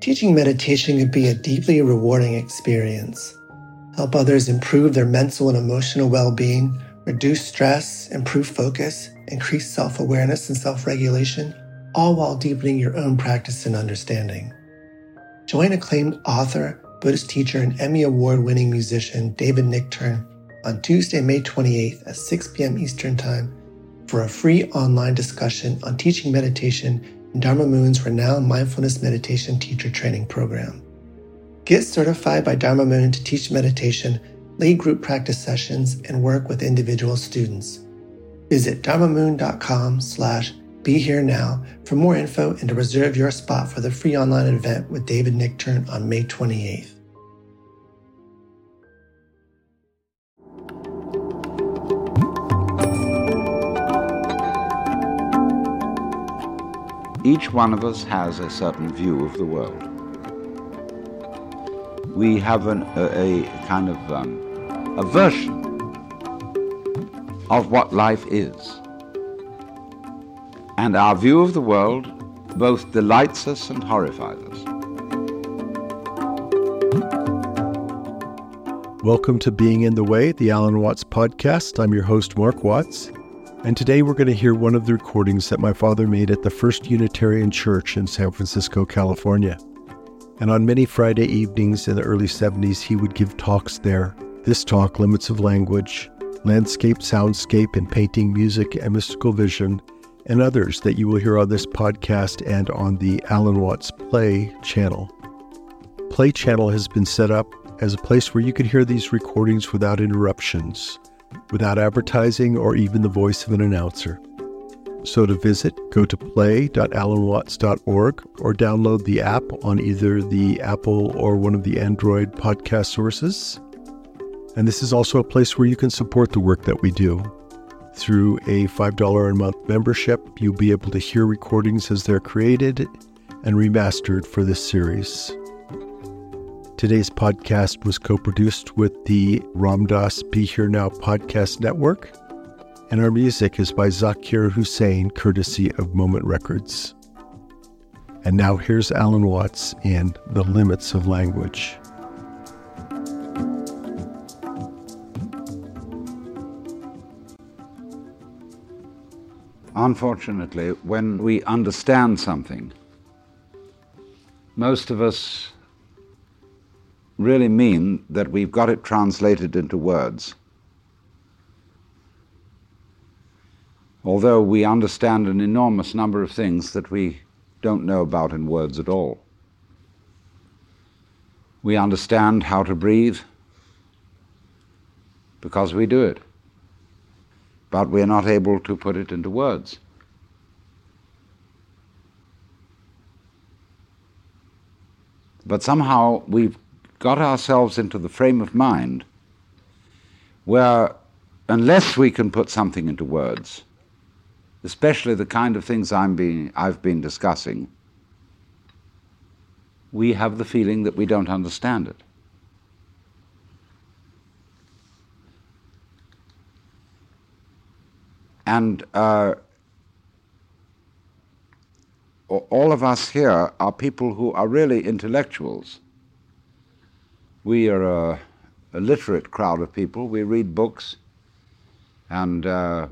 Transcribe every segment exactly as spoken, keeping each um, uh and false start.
Teaching meditation can be a deeply rewarding experience. Help others improve their mental and emotional well-being, reduce stress, improve focus, increase self-awareness and self-regulation, all while deepening your own practice and understanding. Join acclaimed author, Buddhist teacher, and Emmy Award-winning musician David Nichtern on Tuesday, May twenty-eighth at six p.m. Eastern Time for a free online discussion on teaching meditation in Dharma Moon's renowned mindfulness meditation teacher training program. Get certified by Dharma Moon to teach meditation, lead group practice sessions, and work with individual students. Visit dharmamoon.com slash be here now for more info and to reserve your spot for the free online event with David Nichtern on May twenty-eighth. Each one of us has a certain view of the world. We have an, a, a kind of um, a version of what life is. And our view of the world both delights us and horrifies us. Welcome to Being in the Way, the Alan Watts podcast. I'm your host, Mark Watts. And today we're going to hear one of the recordings that my father made at the First Unitarian Church in San Francisco, California. And on many Friday evenings in the early seventies, he would give talks there. This talk, Limits of Language, Landscape, Soundscape, and Painting, Music, and Mystical Vision, and others that you will hear on this podcast and on the Alan Watts Play channel. Play channel has been set up as a place where you can hear these recordings without interruptions, without advertising or even the voice of an announcer. So to visit, go to play dot alan watts dot org or download the app on either the Apple or one of the Android podcast sources. And this is also a place where you can support the work that we do. Through a five dollars a month membership, you'll be able to hear recordings as they're created and remastered for this series. Today's podcast was co-produced with the Ram Dass Be Here Now podcast network, and our music is by Zakir Hussain, courtesy of Moment Records. And now here's Alan Watts in The Limits of Language. Unfortunately, when we understand something, most of us really mean that we've got it translated into words. Although we understand an enormous number of things that we don't know about in words at all. We understand how to breathe because we do it, but we're not able to put it into words. But somehow we've got ourselves into the frame of mind where, unless we can put something into words, especially the kind of things I'm being, I've been discussing, we have the feeling that we don't understand it. And uh, all of us here are people who are really intellectuals. We are a, a literate crowd of people. We read books and uh,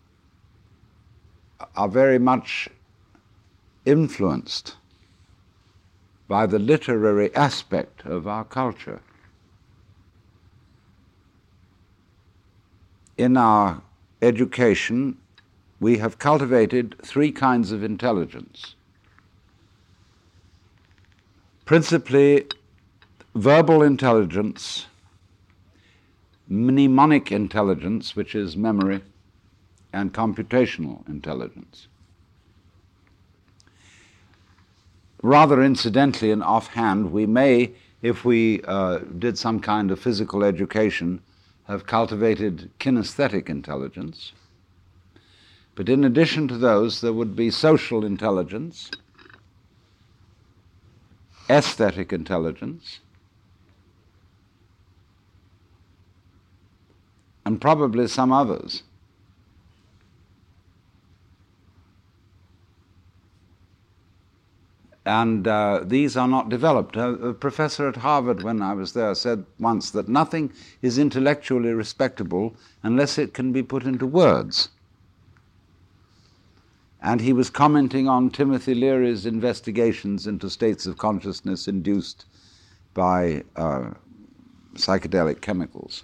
are very much influenced by the literary aspect of our culture. In our education, we have cultivated three kinds of intelligence. Principally, verbal intelligence, mnemonic intelligence, which is memory, and computational intelligence. Rather incidentally and offhand, we may, if we uh, did some kind of physical education, have cultivated kinesthetic intelligence. But in addition to those, there would be social intelligence, aesthetic intelligence, and probably some others. And uh, these are not developed. A, a professor at Harvard, when I was there, said once that nothing is intellectually respectable unless it can be put into words. And he was commenting on Timothy Leary's investigations into states of consciousness induced by uh, psychedelic chemicals.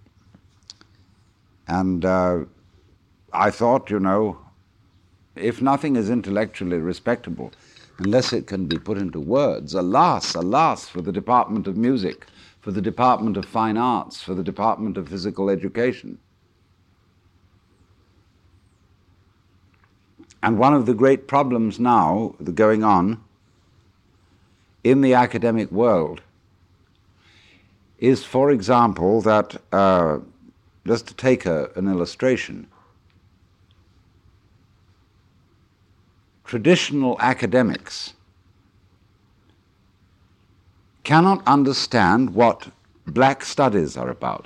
And uh, I thought, you know, if nothing is intellectually respectable, unless it can be put into words, alas, alas, for the Department of Music, for the Department of Fine Arts, for the Department of Physical Education. And one of the great problems now going on in the academic world is, for example, that, uh, just to take a, an illustration, traditional academics cannot understand what black studies are about.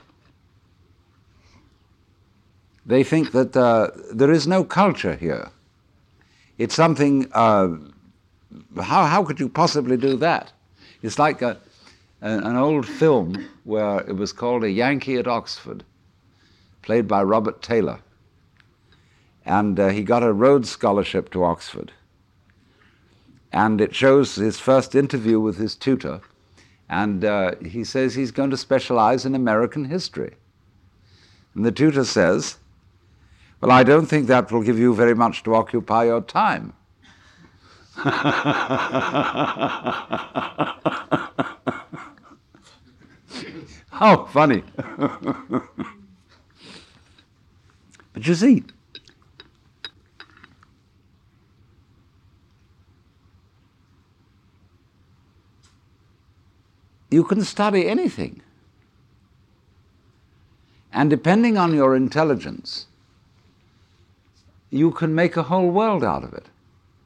They think that uh, there is no culture here. It's something, uh, how, how could you possibly do that? It's like a, a, an old film where it was called A Yankee at Oxford, played by Robert Taylor. And uh, he got a Rhodes Scholarship to Oxford. And it shows his first interview with his tutor, and uh, he says he's going to specialize in American history. And the tutor says, well, I don't think that will give you very much to occupy your time. How funny. But you see, you can study anything. And depending on your intelligence, you can make a whole world out of it.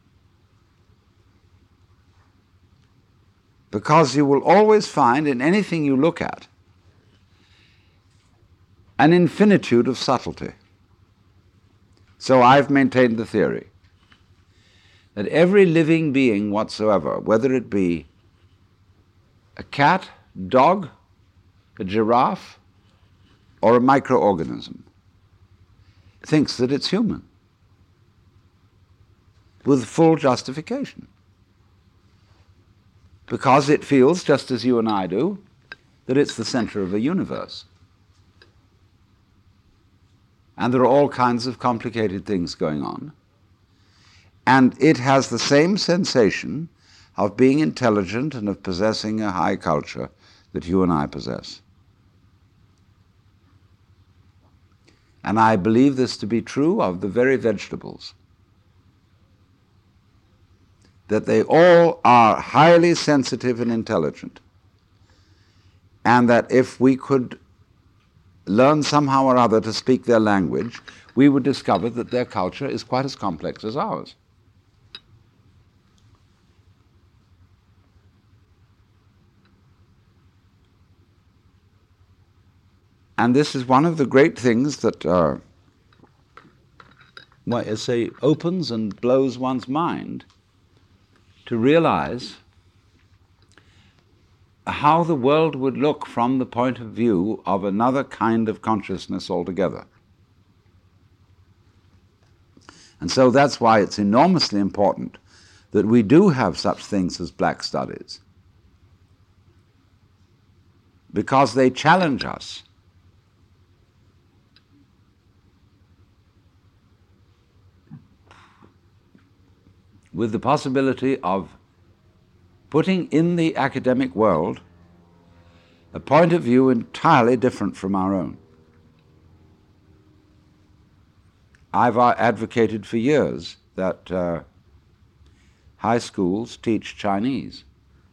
Because you will always find in anything you look at an infinitude of subtlety. So I've maintained the theory that every living being whatsoever, whether it be a cat, dog, a giraffe, or a microorganism, thinks that it's human, with full justification. Because it feels, just as you and I do, that it's the center of a universe. And there are all kinds of complicated things going on. And it has the same sensation of being intelligent and of possessing a high culture that you and I possess. And I believe this to be true of the very vegetables, that they all are highly sensitive and intelligent, and that if we could learn somehow or other to speak their language, we would discover that their culture is quite as complex as ours. And this is one of the great things that uh, well, I say, opens and blows one's mind to realize how the world would look from the point of view of another kind of consciousness altogether. And so that's why it's enormously important that we do have such things as black studies, because they challenge us with the possibility of putting in the academic world a point of view entirely different from our own. I've advocated for years that uh, high schools teach Chinese.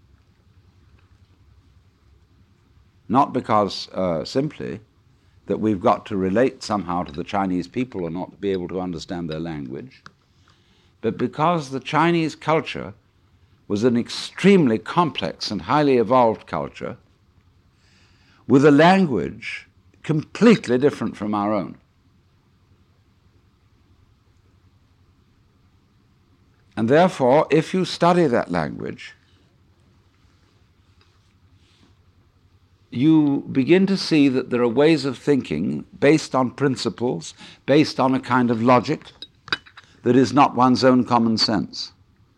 Not because uh, simply that we've got to relate somehow to the Chinese people or not to be able to understand their language, but because the Chinese culture was an extremely complex and highly evolved culture with a language completely different from our own. And therefore, if you study that language, you begin to see that there are ways of thinking based on principles, based on a kind of logic that is not one's own common sense.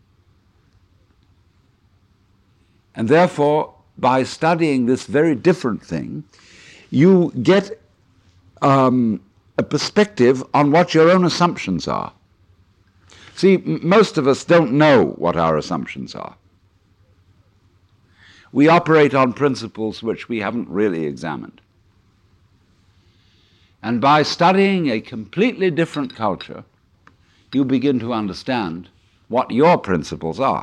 And therefore, by studying this very different thing, you get um, a perspective on what your own assumptions are. See, m- most of us don't know what our assumptions are. We operate on principles which we haven't really examined. And by studying a completely different culture, you begin to understand what your principles are.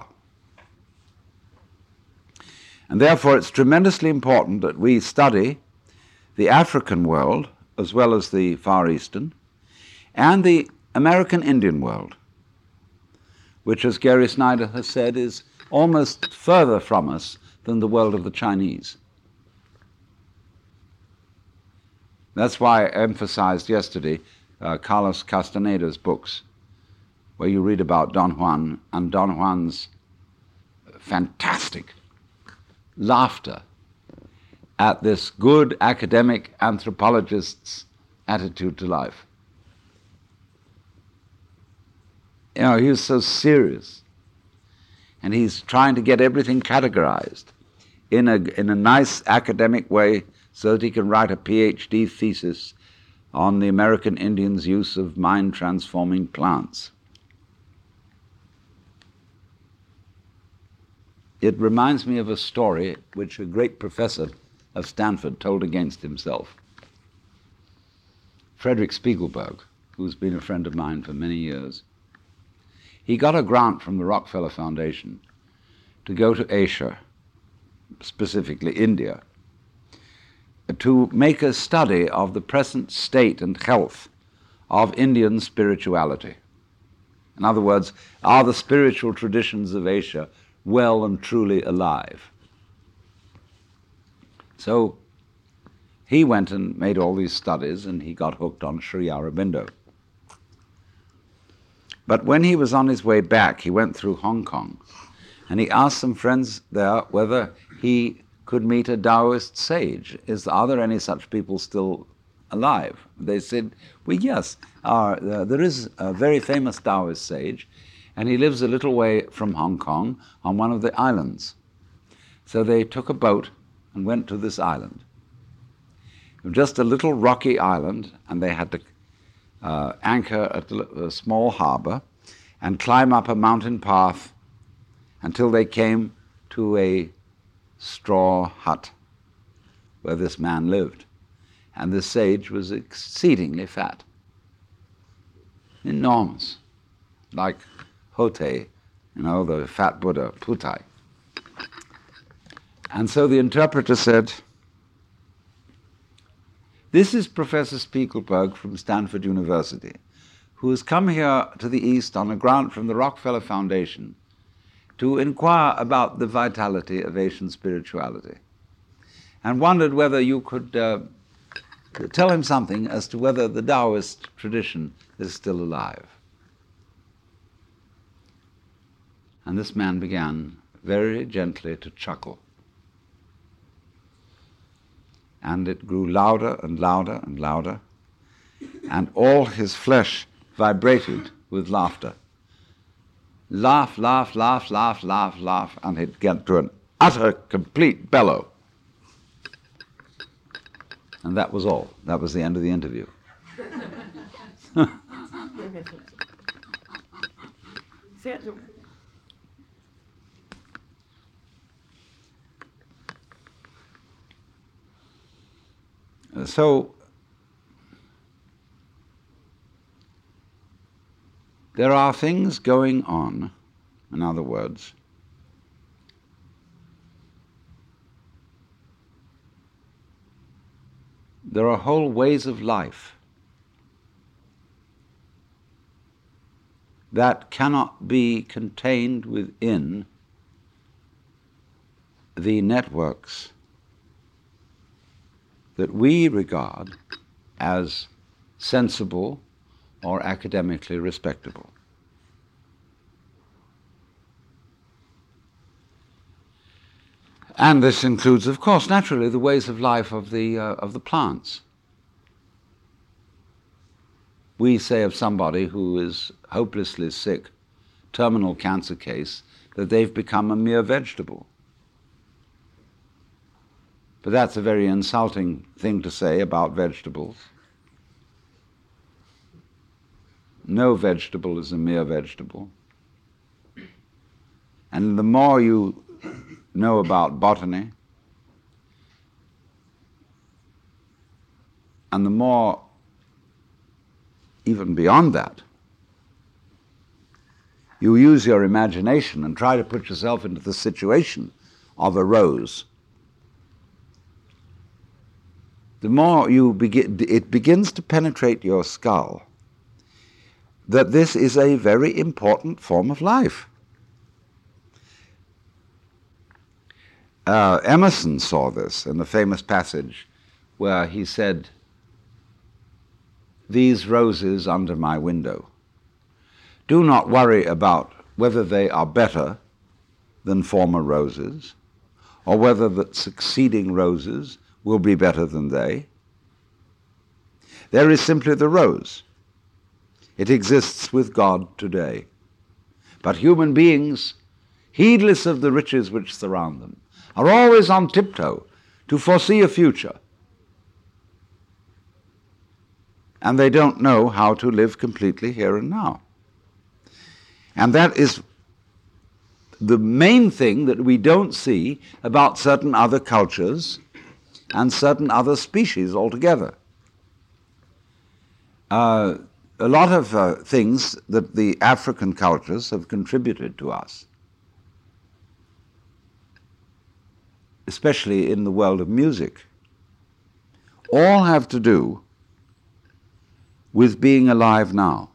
And therefore it's tremendously important that we study the African world, as well as the Far Eastern, and the American Indian world, which, as Gary Snyder has said, is almost further from us than the world of the Chinese. That's why I emphasized yesterday uh, Carlos Castaneda's books, where you read about Don Juan and Don Juan's fantastic laughter at this good academic anthropologist's attitude to life. You know, he was so serious, and he's trying to get everything categorized in a in a nice academic way so that he can write a PhD thesis on the American Indians' use of mind-transforming plants. It reminds me of a story which a great professor of Stanford told against himself. Frederick Spiegelberg, who's been a friend of mine for many years, he got a grant from the Rockefeller Foundation to go to Asia, specifically India, to make a study of the present state and health of Indian spirituality. In other words, are the spiritual traditions of Asia well and truly alive? So he went and made all these studies, and he got hooked on Sri Aurobindo. But when he was on his way back, he went through Hong Kong, and he asked some friends there whether he could meet a Taoist sage. Is, are there any such people still alive? They said, well, yes, our, uh, there is a very famous Taoist sage, and he lives a little way from Hong Kong on one of the islands. So they took a boat and went to this island. Just a little rocky island, and they had to uh, anchor at a small harbor and climb up a mountain path until they came to a straw hut where this man lived. And this sage was exceedingly fat, enormous, like Hote, you know, the fat Buddha, Putai. And so the interpreter said, this is Professor Spiegelberg from Stanford University, who has come here to the East on a grant from the Rockefeller Foundation to inquire about the vitality of Asian spirituality, and wondered whether you could uh, tell him something as to whether the Taoist tradition is still alive. And this man began very gently to chuckle. And it grew louder and louder and louder, and all his flesh vibrated with laughter. Laugh, laugh, laugh, laugh, laugh, laugh, and it got to an utter, complete bellow. And that was all. That was the end of the interview. So, there are things going on, in other words, there are whole ways of life that cannot be contained within the networks that we regard as sensible or academically respectable. and this includes, of course, naturally, the ways of life of the, uh, of the plants. We say of somebody who is hopelessly sick, terminal cancer case, that they've become a mere vegetable. But that's a very insulting thing to say about vegetables. No vegetable is a mere vegetable. And the more you know about botany, and the more, even beyond that, you use your imagination and try to put yourself into the situation of a rose, the more you begin, it begins to penetrate your skull that this is a very important form of life. Uh, Emerson saw this in the famous passage where he said, "These roses under my window, do not worry about whether they are better than former roses, or whether the succeeding roses will be better than they. There is simply the rose. It exists with God today. But human beings, heedless of the riches which surround them, are always on tiptoe to foresee a future. And they don't know how to live completely here and now." And that is the main thing that we don't see about certain other cultures and certain other species altogether. Uh, a lot of uh, things that the African cultures have contributed to us, especially in the world of music, all have to do with being alive now,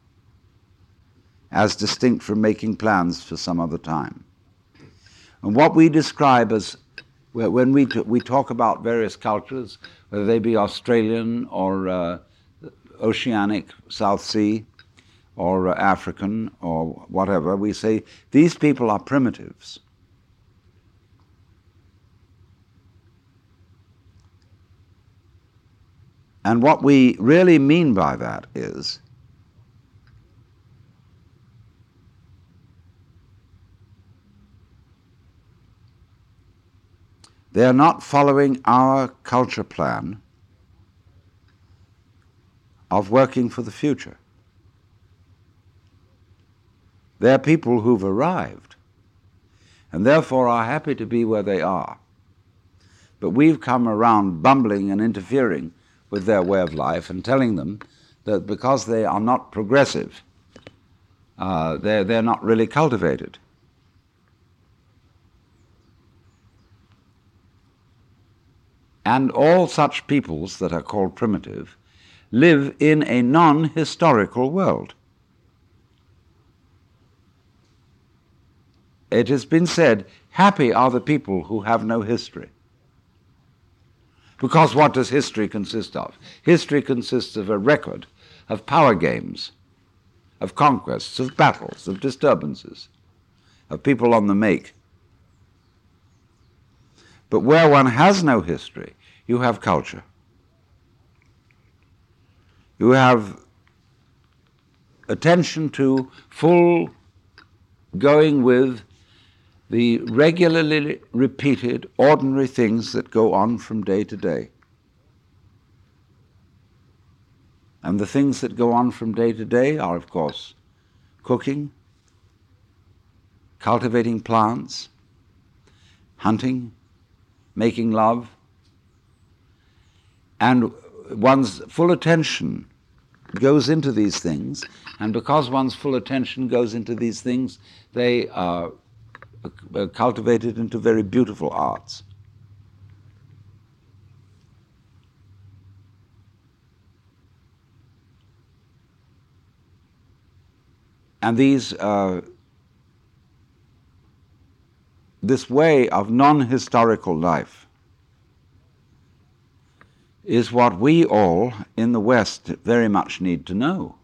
as distinct from making plans for some other time. And what we describe as, when we, t- we talk about various cultures, whether they be Australian or uh, Oceanic, South Sea, or uh, African, or whatever, we say these people are primitives. And what we really mean by that is they are not following our culture plan of working for the future. They are people who've arrived and therefore are happy to be where they are. But we've come around bumbling and interfering with their way of life and telling them that because they are not progressive, uh, they're, they're not really cultivated. And all such peoples that are called primitive live in a non-historical world. It has been said, happy are the people who have no history. Because what does history consist of? History consists of a record of power games, of conquests, of battles, of disturbances, of people on the make. But where one has no history, you have culture. You have attention to full going with the regularly repeated ordinary things that go on from day to day. And the things that go on from day to day are, of course, cooking, cultivating plants, hunting, making love, and one's full attention goes into these things, and because one's full attention goes into these things, they are cultivated into very beautiful arts. And these, uh, this way of non-historical life is what we all in the West very much need to know.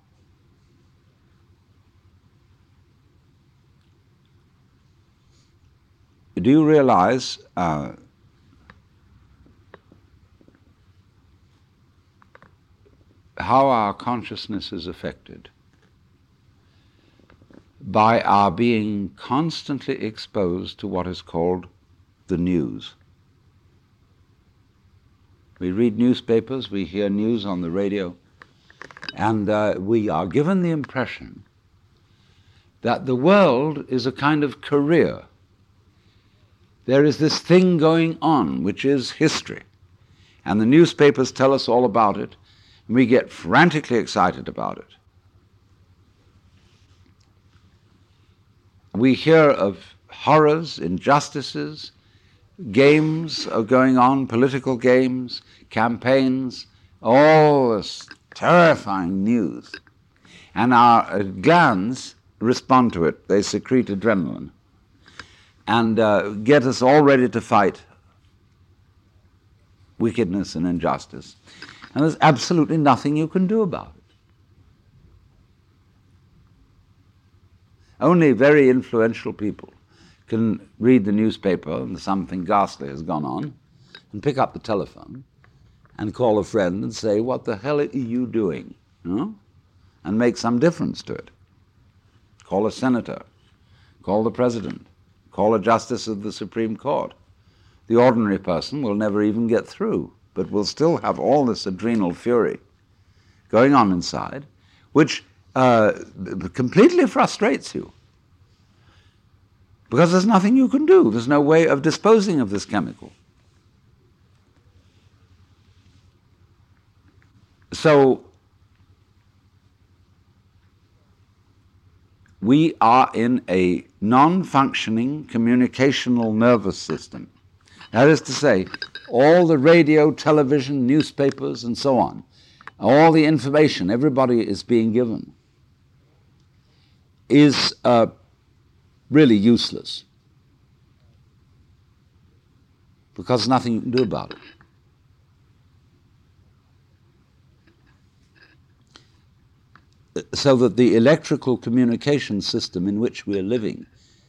do you realize uh, how our consciousness is affected by our being constantly exposed to what is called the news? We read newspapers, we hear news on the radio, and uh, we are given the impression that the world is a kind of career. There is this thing going on, which is history, and the newspapers tell us all about it, and we get frantically excited about it. We hear of horrors, injustices, games are going on, political games, campaigns, all this terrifying news. And our glands respond to it. They secrete adrenaline and uh, get us all ready to fight wickedness and injustice. And there's absolutely nothing you can do about it. Only very influential people can read the newspaper and something ghastly has gone on and pick up the telephone and call a friend and say, what the hell are you doing? You know? And make some difference to it. Call a senator, call the president, call a justice of the Supreme Court. The ordinary person will never even get through, but will still have all this adrenal fury going on inside, which uh, completely frustrates you. Because there's nothing you can do. There's no way of disposing of this chemical. So, we are in a non-functioning communicational nervous system. That is to say, all the radio, television, newspapers, and so on, all the information everybody is being given is uh, really useless, because there's nothing you can do about it. So that the electrical communication system in which we are living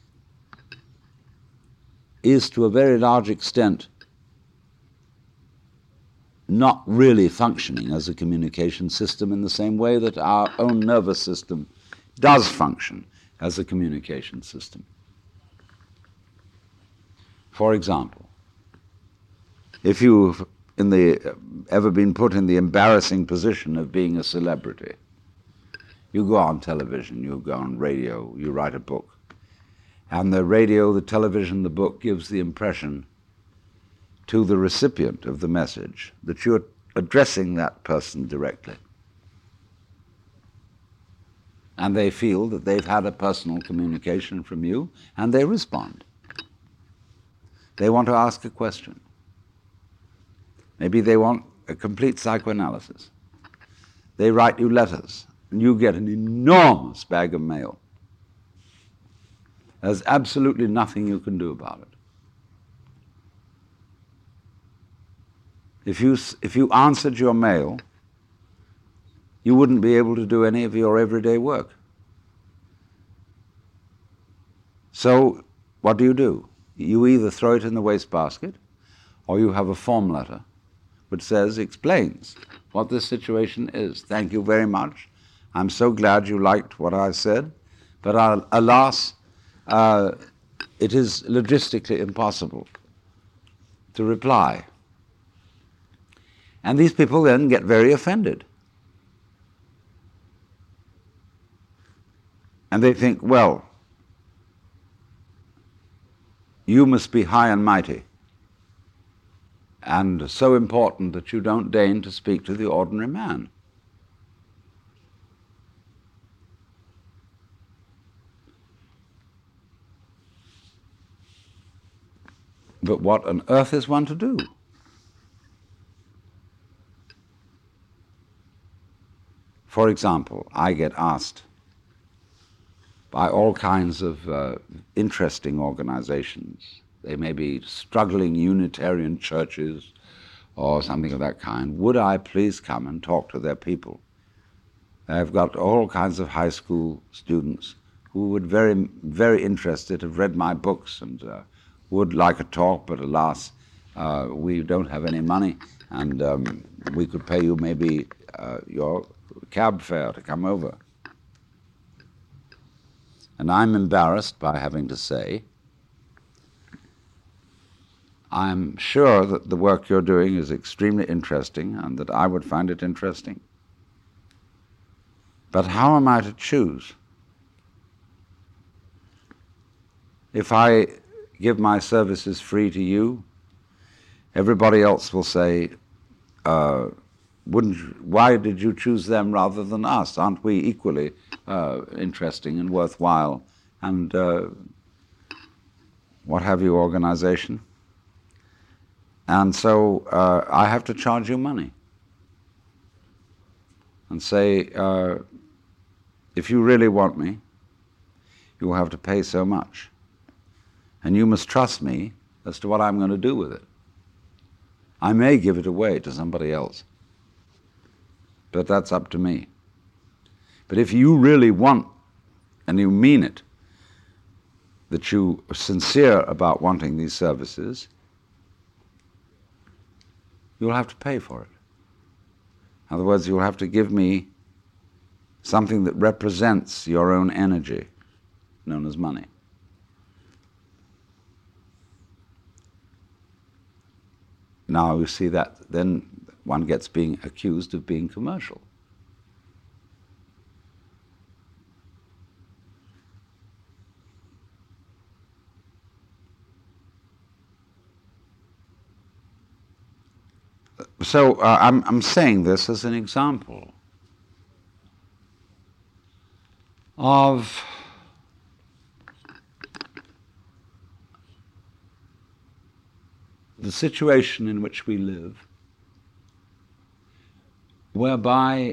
is to a very large extent not really functioning as a communication system in the same way that our own nervous system does function as a communication system. For example, if you've in the, ever been put in the embarrassing position of being a celebrity, you go on television, you go on radio, you write a book, and the radio, the television, the book gives the impression to the recipient of the message that you're addressing that person directly. And they feel that they've had a personal communication from you, and they respond. They want to ask a question. Maybe they want a complete psychoanalysis. They write you letters, and you get an enormous bag of mail. There's absolutely nothing you can do about it. If you, if you answered your mail, you wouldn't be able to do any of your everyday work. So what do you do? You either throw it in the wastebasket, or you have a form letter which says, explains what this situation is. Thank you very much. I'm so glad you liked what I said, but uh, alas, uh, it is logistically impossible to reply. And these people then get very offended. And they think, well, you must be high and mighty and so important that you don't deign to speak to the ordinary man. But what on earth is one to do? For example, I get asked by all kinds of uh, interesting organizations. They may be struggling Unitarian churches or something of that kind. Would I please come and talk to their people? I've got all kinds of high school students who would very, very interested, have read my books and uh, would like a talk, but alas, uh, we don't have any money, and um, we could pay you maybe uh, your cab fare to come over. And I'm embarrassed by having to say, I'm sure that the work you're doing is extremely interesting and that I would find it interesting. But how am I to choose? If I give my services free to you, everybody else will say, uh, wouldn't you, why did you choose them rather than us? Aren't we equally uh, interesting and worthwhile and uh, what have you organization? And so uh, I have to charge you money and say, uh, if you really want me, you will have to pay so much. And you must trust me as to what I'm going to do with it. I may give it away to somebody else, but that's up to me. But if you really want, and you mean it, that you are sincere about wanting these services, you'll have to pay for it. In other words, you'll have to give me something that represents your own energy, known as money. Now you see that then one gets being accused of being commercial. So uh, I'm, I'm saying this as an example of the situation in which we live, whereby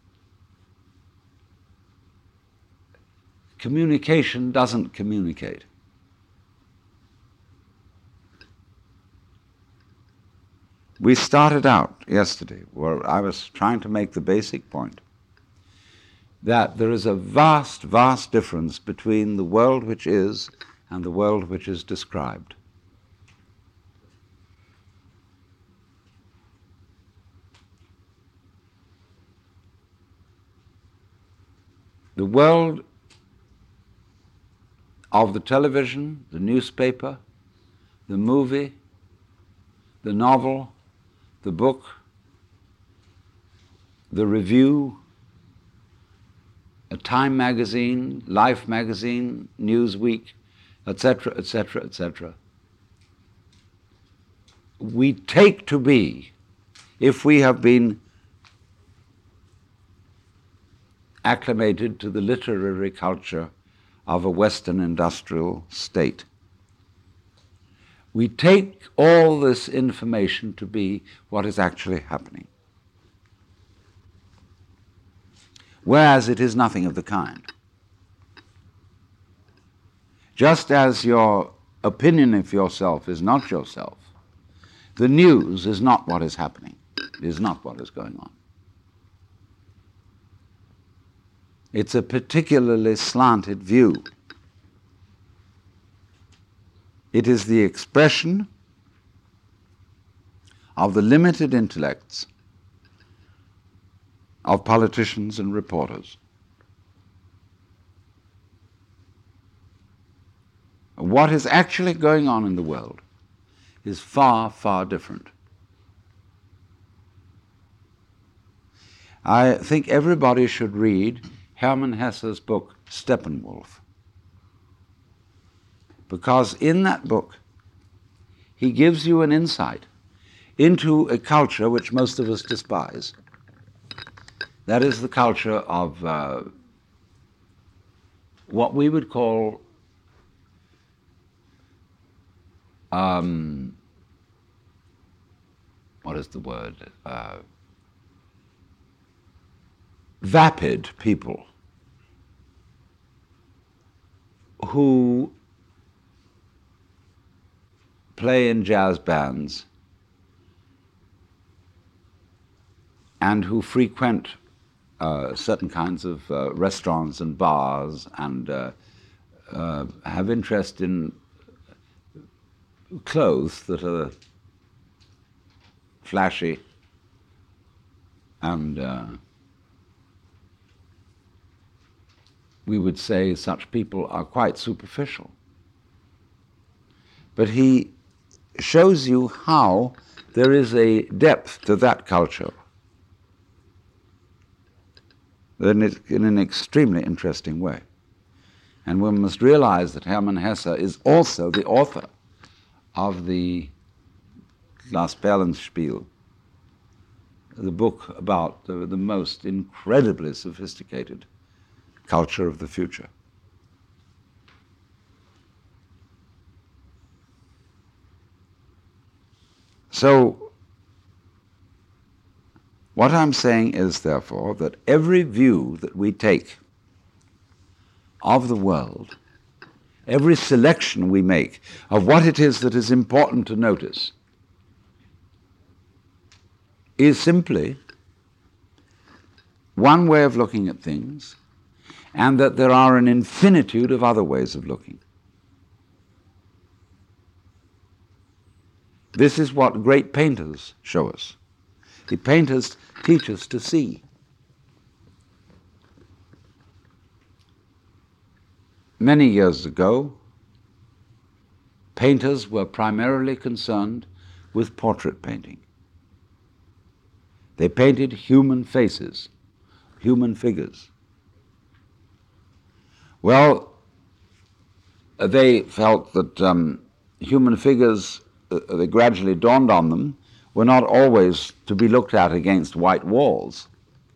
communication doesn't communicate. We started out yesterday where I was trying to make the basic point that there is a vast, vast difference between the world which is and the world which is described. The world of the television, the newspaper, the movie, the novel, the book, the review, a Time magazine, Life magazine, Newsweek, et cetera, et cetera, et cetera. We take to be, if we have been acclimated to the literary culture of a Western industrial state, we take all this information to be what is actually happening. Whereas it is nothing of the kind. Just as your opinion of yourself is not yourself, the news is not what is happening. It is not what is going on. It's a particularly slanted view. It is the expression of the limited intellects of politicians and reporters. What is actually going on in the world is far, far different. I think everybody should read Hermann Hesse's book, Steppenwolf, because in that book he gives you an insight into a culture which most of us despise. That is the culture of uh, what we would call um, what is the word? Uh, vapid people who play in jazz bands and who frequent uh, certain kinds of uh, restaurants and bars and uh, uh, have interest in clothes that are flashy and uh, we would say such people are quite superficial. But he shows you how there is a depth to that culture in an extremely interesting way. And one must realize that Hermann Hesse is also the author of the Das Perlenspiel, the book about the, the most incredibly sophisticated culture of the future. So, what I'm saying is, therefore, that every view that we take of the world, every selection we make of what it is that is important to notice, is simply one way of looking at things, and that there are an infinitude of other ways of looking. This is what great painters show us. The painters teach us to see. Many years ago, painters were primarily concerned with portrait painting. They painted human faces, human figures. Well, they felt that um, human figures, uh, they gradually dawned on them, were not always to be looked at against white walls.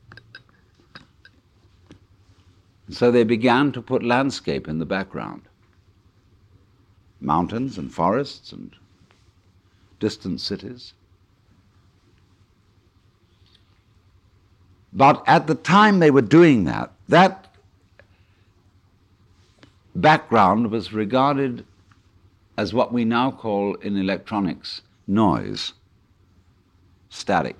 So they began to put landscape in the background. Mountains and forests and distant cities. But at the time they were doing that, that background was regarded as what we now call in electronics noise, static.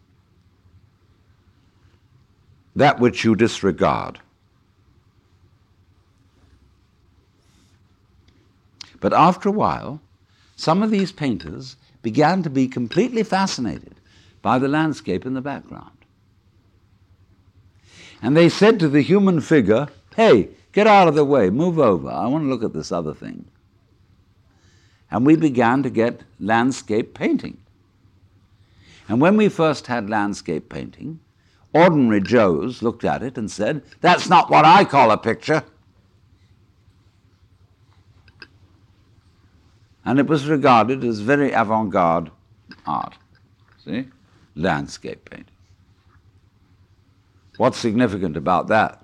That which you disregard. But after a while, some of these painters began to be completely fascinated by the landscape in the background. And they said to the human figure, "Hey, get out of the way, move over, I want to look at this other thing." And we began to get landscape painting. And when we first had landscape painting, ordinary Joes looked at it and said, "That's not what I call a picture." And it was regarded as very avant-garde art. See? Landscape painting. What's significant about that?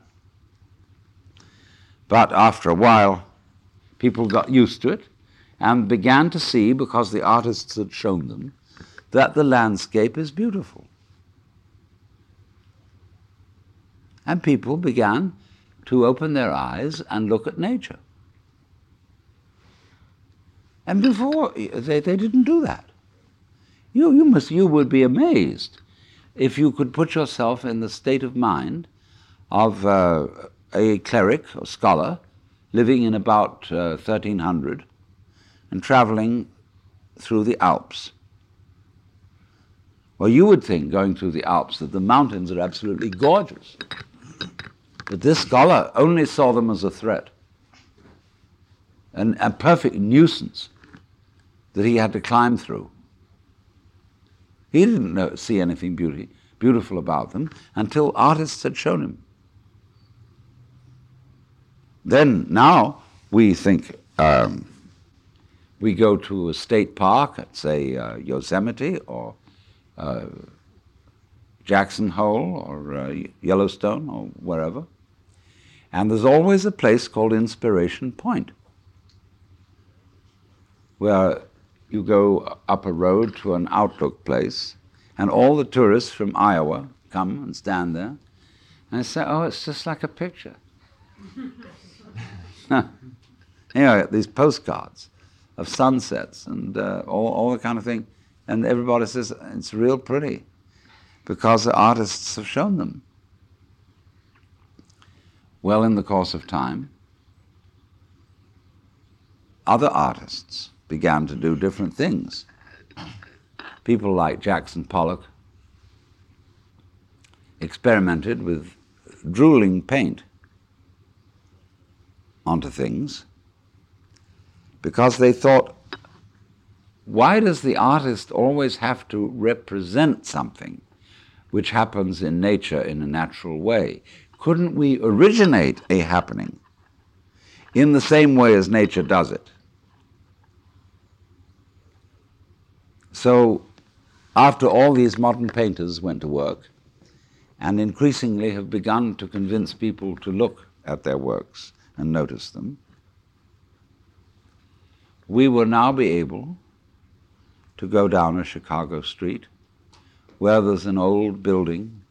But after a while, people got used to it and began to see, because the artists had shown them, that the landscape is beautiful. And people began to open their eyes and look at nature. And before, they, they didn't do that. You, you, must, you would be amazed if you could put yourself in the state of mind of uh, a cleric or scholar living in about uh, thirteen hundred and traveling through the Alps. Well, you would think, going through the Alps, that the mountains are absolutely gorgeous. But this scholar only saw them as a threat, and a perfect nuisance that he had to climb through. He didn't know, see anything beauty, beautiful about them until artists had shown him. Then, now, we think, um, we go to a state park at, say, uh, Yosemite or uh, Jackson Hole or uh, Yellowstone or wherever, and there's always a place called Inspiration Point, where you go up a road to an outlook place, and all the tourists from Iowa come and stand there, and they say, "Oh, it's just like a picture." You know, these postcards of sunsets and uh, all, all the kind of thing, and everybody says it's real pretty because the artists have shown them. Well, in the course of time, other artists, began to do different things. People like Jackson Pollock experimented with drooling paint onto things because they thought, why does the artist always have to represent something which happens in nature in a natural way? Couldn't we originate a happening in the same way as nature does it? So, after all, these modern painters went to work and increasingly have begun to convince people to look at their works and notice them, we will now be able to go down a Chicago street where there's an old building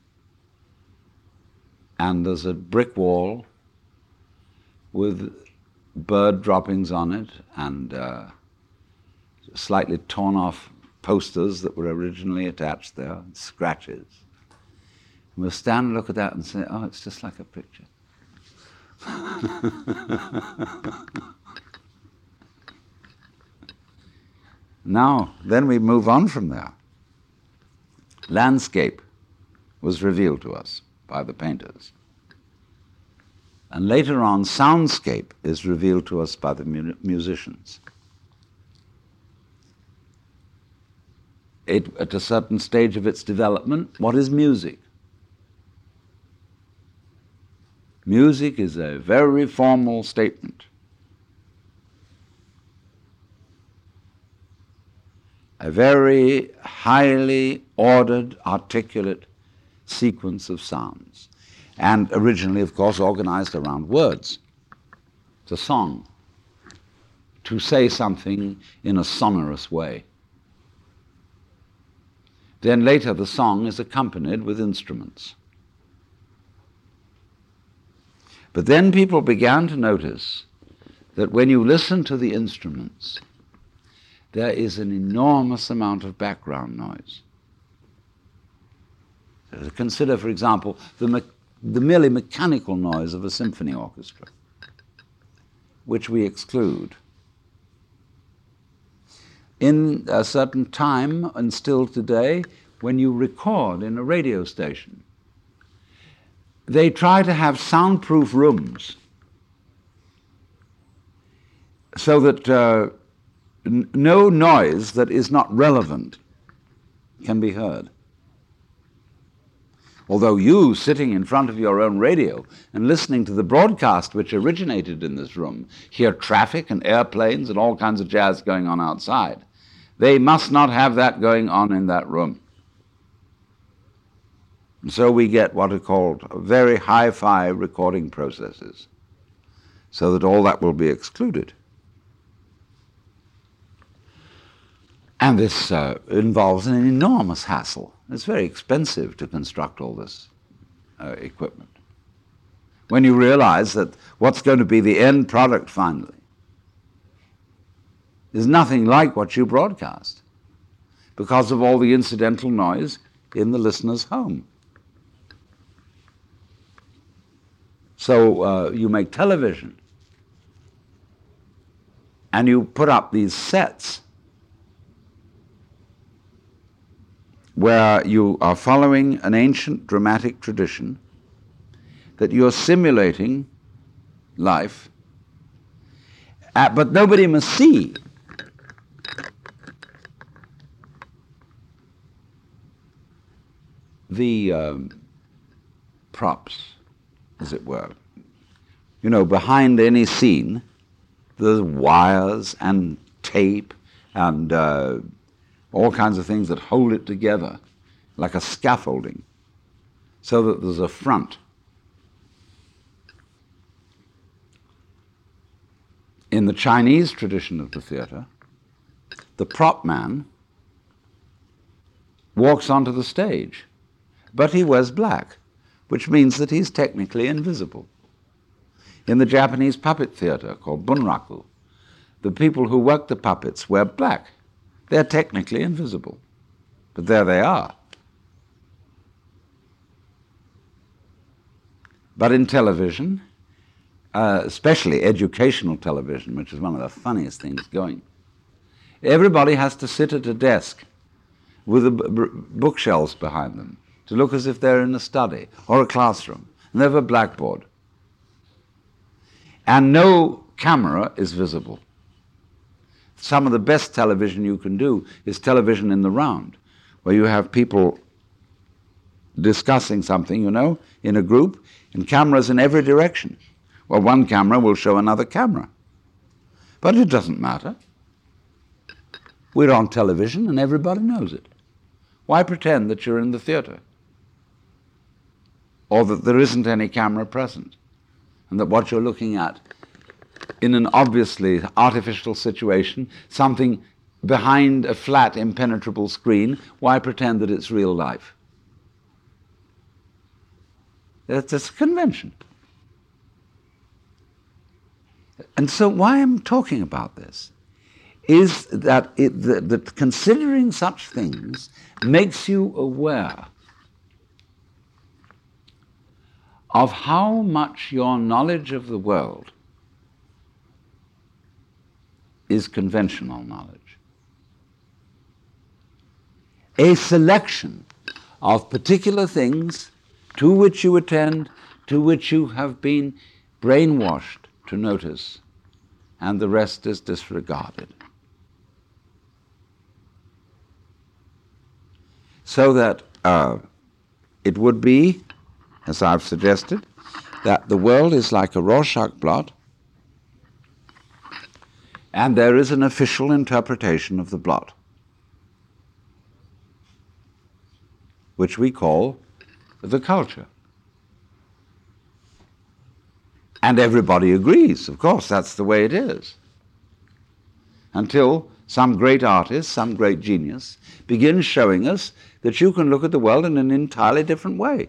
and there's a brick wall with bird droppings on it and uh, slightly torn off posters that were originally attached there, and scratches. And we'll stand and look at that and say, oh, it's just like a picture. Now, then we move on from there. Landscape was revealed to us by the painters. And later on, soundscape is revealed to us by the mu- musicians. It, at a certain stage of its development, what is music? Music is a very formal statement. A very highly ordered, articulate sequence of sounds. And originally, of course, organized around words. It's a song. To say something in a sonorous way. Then later the song is accompanied with instruments. But then people began to notice that when you listen to the instruments, there is an enormous amount of background noise. Consider, for example, the, me- the merely mechanical noise of a symphony orchestra, which we exclude. In a certain time, and still today, when you record in a radio station, they try to have soundproof rooms so that uh, n- no noise that is not relevant can be heard. Although you, sitting in front of your own radio and listening to the broadcast which originated in this room, hear traffic and airplanes and all kinds of jazz going on outside, they must not have that going on in that room. And so we get what are called very hi-fi recording processes, so that all that will be excluded. And this uh, involves an enormous hassle. It's very expensive to construct all this uh, equipment. When you realize that what's going to be the end product finally is nothing like what you broadcast because of all the incidental noise in the listener's home. So uh, you make television and you put up these sets where you are following an ancient dramatic tradition, that you're simulating life, uh, but nobody must see. The um, props, as it were. You know, behind any scene, there's wires and tape and uh, all kinds of things that hold it together, like a scaffolding, so that there's a front. In the Chinese tradition of the theater, the prop man walks onto the stage, but he wears black, which means that he's technically invisible. In the Japanese puppet theater called bunraku, the people who work the puppets wear black. They're technically invisible, but there they are. But in television, uh, especially educational television, which is one of the funniest things going, Everybody has to sit at a desk with the b- b- bookshelves behind them to look as if they're in a study or a classroom, and they have a blackboard. And no camera is visible. Some of the best television you can do is television in the round, where you have people discussing something, you know, in a group, and cameras in every direction. Well, one camera will show another camera. But it doesn't matter. We're on television and everybody knows it. Why pretend that you're in the theater? Or that there isn't any camera present, and that what you're looking at in an obviously artificial situation, something behind a flat, impenetrable screen, why pretend that it's real life? That's a convention. And so why I'm talking about this is that, it, that, that considering such things makes you aware of how much your knowledge of the world is conventional knowledge. A selection of particular things to which you attend, to which you have been brainwashed to notice, and the rest is disregarded. So that uh, it would be, as I've suggested, that the world is like a Rorschach blot, and there is an official interpretation of the blot, which we call the culture. And everybody agrees, of course, that's the way it is. Until some great artist, some great genius, begins showing us that you can look at the world in an entirely different way.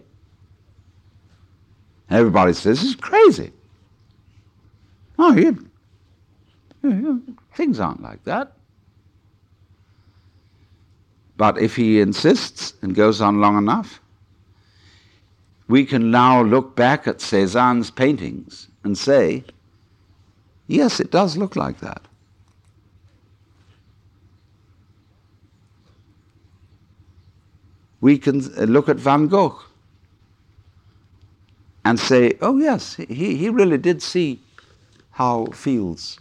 Everybody says, this is crazy. Oh, you, you, things aren't like that. But if he insists and goes on long enough, we can now look back at Cézanne's paintings and say, yes, it does look like that. We can look at Van Gogh and say, oh yes, he, he really did see how fields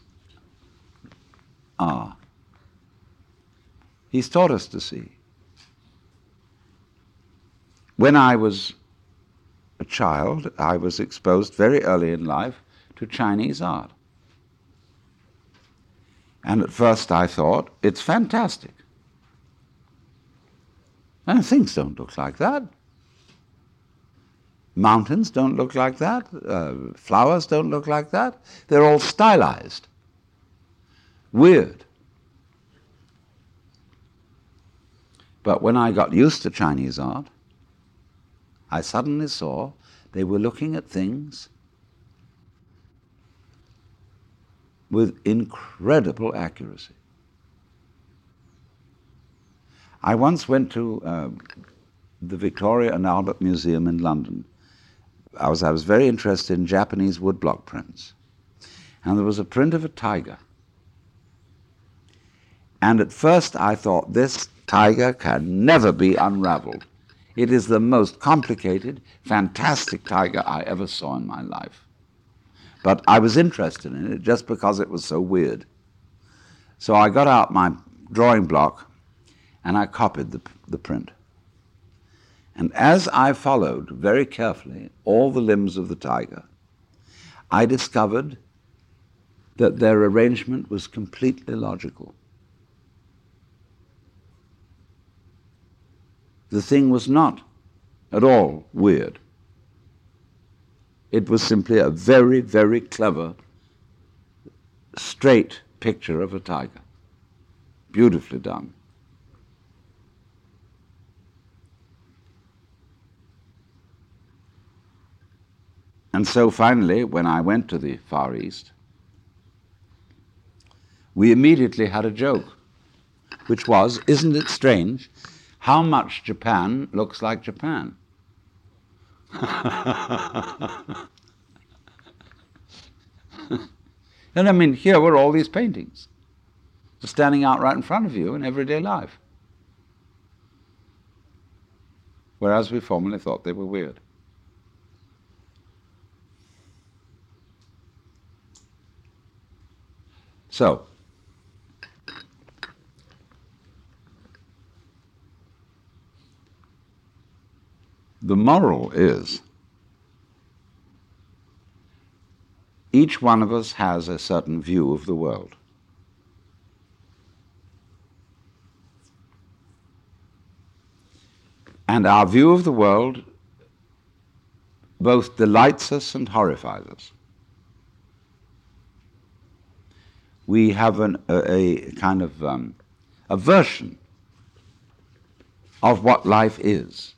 are. He's taught us to see. When I was a child, I was exposed very early in life to Chinese art. And at first I thought, it's fantastic. And things don't look like that. Mountains don't look like that. Uh, flowers don't look like that. They're all stylized. Weird. But when I got used to Chinese art, I suddenly saw they were looking at things with incredible accuracy. I once went to uh, the Victoria and Albert Museum in London. I was, I was very interested in Japanese woodblock prints. And there was a print of a tiger. And at first I thought, this tiger can never be unraveled. It is the most complicated, fantastic tiger I ever saw in my life. But I was interested in it just because it was so weird. So I got out my drawing block and I copied the, the print. And as I followed very carefully all the limbs of the tiger, I discovered that their arrangement was completely logical. The thing was not at all weird. It was simply a very, very clever, straight picture of a tiger. Beautifully done. And so finally, when I went to the Far East, we immediately had a joke, which was, isn't it strange how much Japan looks like Japan? And I mean, here were all these paintings. standing out right in front of you in everyday life. Whereas we formerly thought they were weird. So, the moral is, each one of us has a certain view of the world. And our view of the world both delights us and horrifies us. We have an, a, a kind of um, aversion of what life is.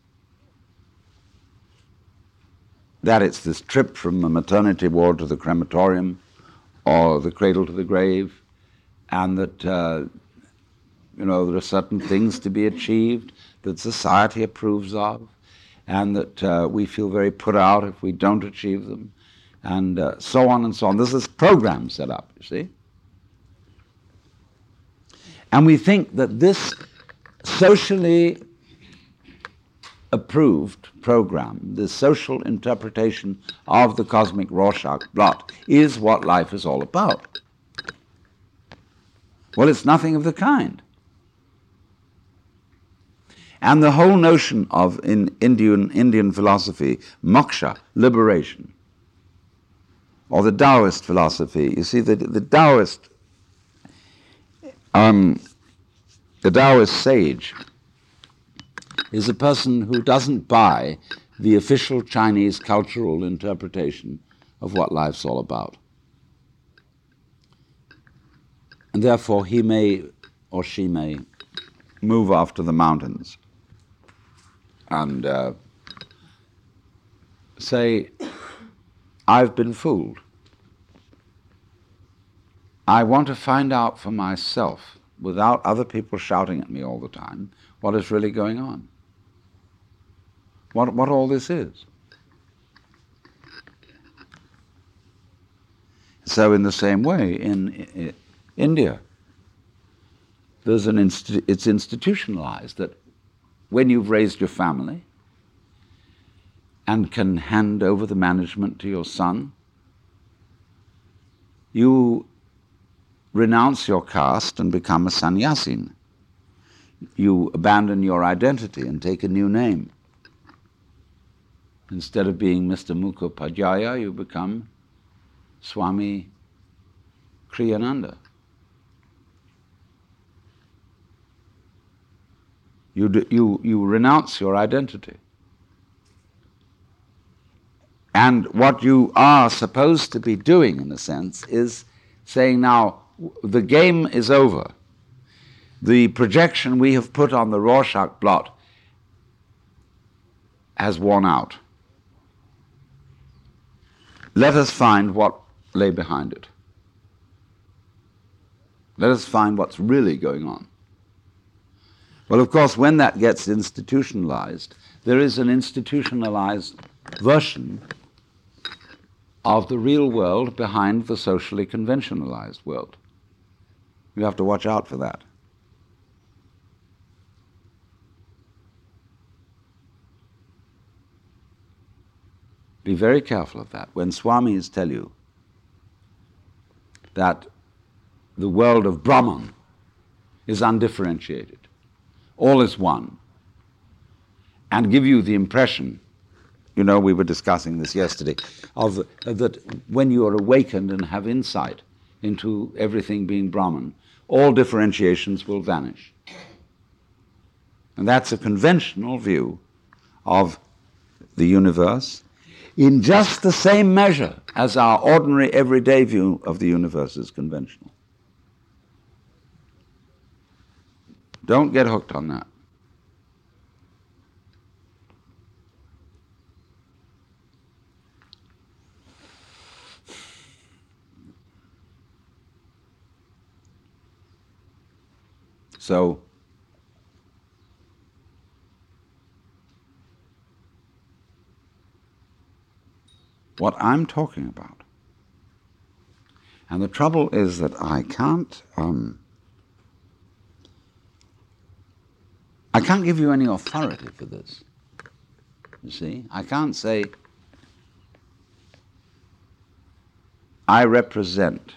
That it's this trip from the maternity ward to the crematorium or the cradle to the grave, and that uh, you know there are certain things to be achieved that society approves of, and that uh, we feel very put out if we don't achieve them, and uh, so on and so on. There's this program set up, you see. And we think that this socially approved program, the social interpretation of the cosmic Rorschach blot, is what life is all about. Well, it's nothing of the kind. And the whole notion of, in Indian, Indian philosophy, moksha, liberation, or the Taoist philosophy, you see, the, the Taoist, um, the Taoist sage is a person who doesn't buy the official Chinese cultural interpretation of what life's all about. And therefore he may, or she may, move off to the mountains and uh, say, I've been fooled. I want to find out for myself, without other people shouting at me all the time, what is really going on. What, what all this is. So in the same way, in, in India, there's an insti- it's institutionalized that when you've raised your family and can hand over the management to your son, you renounce your caste and become a sannyasin. You abandon your identity and take a new name. Instead of being Mister Mukhopadhyaya, you become Swami Kriyananda. You, do, you, you renounce your identity. And what you are supposed to be doing, in a sense, is saying, now, the game is over. The projection we have put on the Rorschach blot has worn out. Let us find what lay behind it. Let us find what's really going on. Well, of course, when that gets institutionalized, there is an institutionalized version of the real world behind the socially conventionalized world. You have to watch out for that. Be very careful of that. When Swamis tell you that the world of Brahman is undifferentiated, all is one, and give you the impression, you know, we were discussing this yesterday, of uh, that when you are awakened and have insight into everything being Brahman, all differentiations will vanish. And that's a conventional view of the universe, in just the same measure as our ordinary everyday view of the universe is conventional. Don't get hooked on that. So, what I'm talking about, and the trouble is that I can't um, I can't give you any authority for this. You see, I can't say, I represent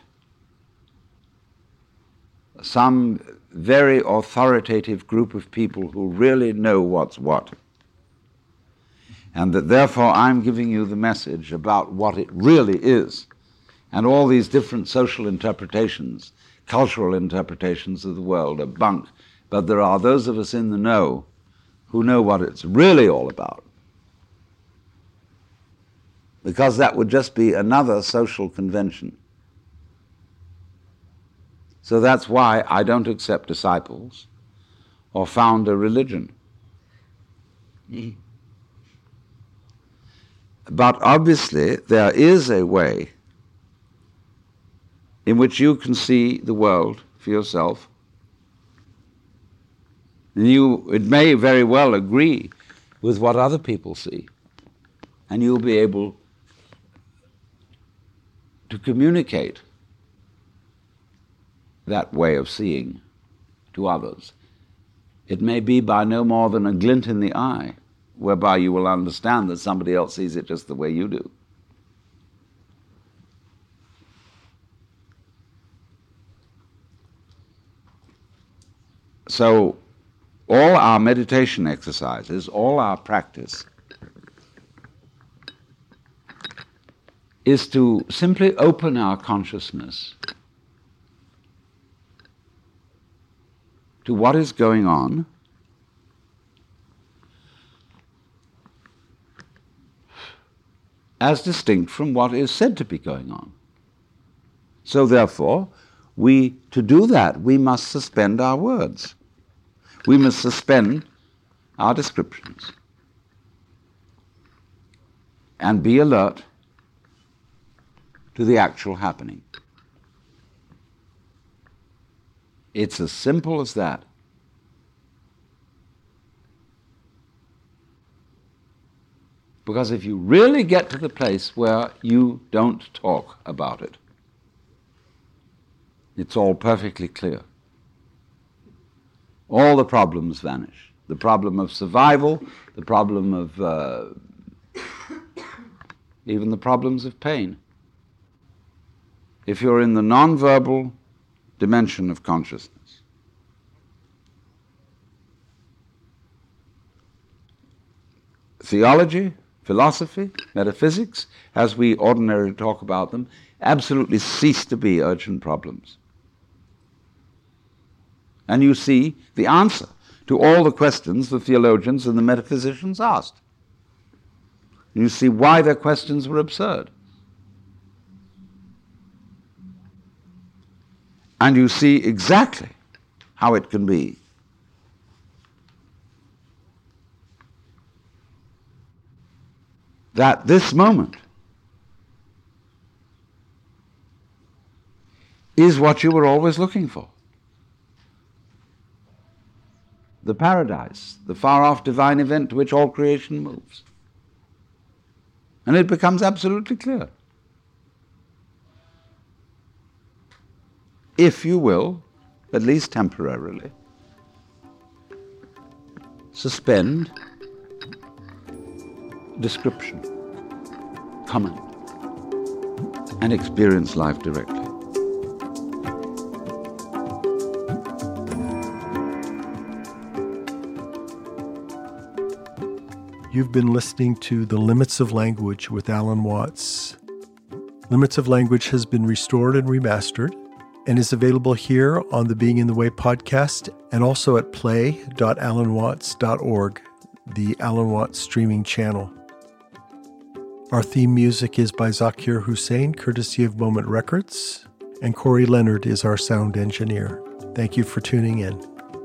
some very authoritative group of people who really know what's what, and that therefore I'm giving you the message about what it really is, and all these different social interpretations, cultural interpretations of the world are bunk, but there are those of us in the know who know what it's really all about. Because that would just be another social convention. So that's why I don't accept disciples or found a religion. But obviously there is a way in which you can see the world for yourself. And you, it may very well agree with what other people see, and you'll be able to communicate that way of seeing to others. It may be by no more than a glint in the eye, whereby you will understand that somebody else sees it just the way you do. So, all our meditation exercises, all our practice, is to simply open our consciousness to what is going on as distinct from what is said to be going on. So therefore, we, to do that, we must suspend our words. We must suspend our descriptions and be alert to the actual happening. It's as simple as that. Because if you really get to the place where you don't talk about it, it's all perfectly clear. All the problems vanish. The problem of survival, the problem of uh, even the problems of pain. If you're in the non-verbal dimension of consciousness. Theology, philosophy, metaphysics, as we ordinarily talk about them, absolutely cease to be urgent problems. And you see the answer to all the questions the theologians and the metaphysicians asked. You see why their questions were absurd. And you see exactly how it can be. That this moment is what you were always looking for. The paradise, the far-off divine event to which all creation moves. And it becomes absolutely clear. If you will, at least temporarily, suspend description, comment, and experience life directly. You've been listening to The Limits of Language with Alan Watts. Limits of Language has been restored and remastered and is available here on the Being in the Way podcast and also at play dot alan watts dot org, the Alan Watts streaming channel. Our theme music is by Zakir Hussain, courtesy of Moment Records, and Corey Leonard is our sound engineer. Thank you for tuning in.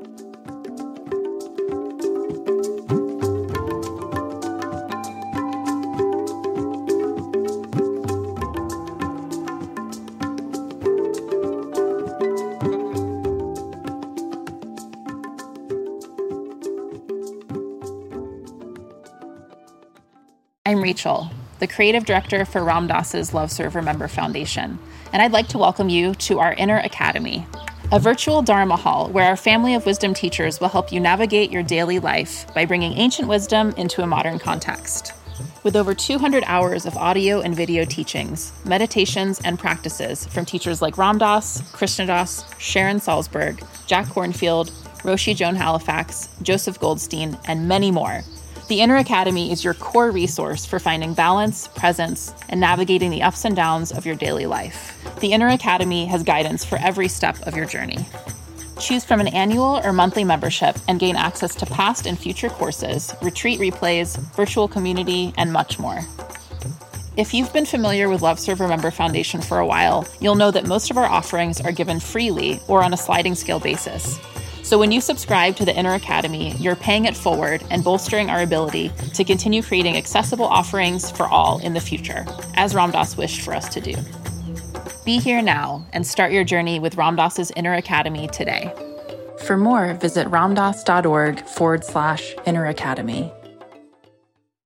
I'm Rachel, the creative director for Ram Dass's Love Serve Remember Foundation, and I'd like to welcome you to our Inner Academy. a virtual Dharma Hall where our family of wisdom teachers will help you navigate your daily life by bringing ancient wisdom into a modern context. With over two hundred hours of audio and video teachings, meditations, and practices from teachers like Ram Dass, Krishna Das, Sharon Salzberg, Jack Kornfield, Roshi Joan Halifax, Joseph Goldstein, and many more, the Inner Academy is your core resource for finding balance, presence, and navigating the ups and downs of your daily life. The Inner Academy has guidance for every step of your journey. Choose from an annual or monthly membership and gain access to past and future courses, retreat replays, virtual community, and much more. If you've been familiar with Love Serve Remember Foundation for a while, you'll know that most of our offerings are given freely or on a sliding scale basis. So when you subscribe to the Inner Academy, you're paying it forward and bolstering our ability to continue creating accessible offerings for all in the future, as Ram Dass wished for us to do. Be here now and start your journey with Ram Dass's Inner Academy today. For more, visit ramdass.org forward slash Inner Academy.